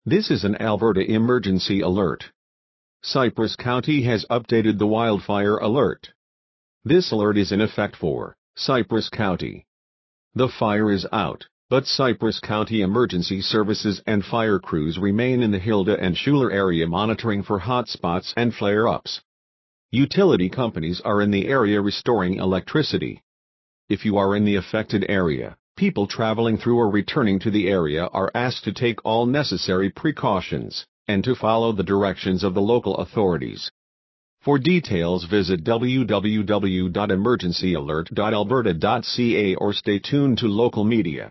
This is an Alberta emergency alert. Cypress County has updated the wildfire alert. This alert is in effect for Cypress County. The fire is out, but Cypress County emergency services and fire crews remain in the Hilda and Schuler area monitoring for hotspots and flare-ups. Utility companies are in the area restoring electricity. If you are in the affected area, people traveling through or returning to the area are asked to take all necessary precautions and to follow the directions of the local authorities. For details, visit www.emergencyalert.alberta.ca or stay tuned to local media.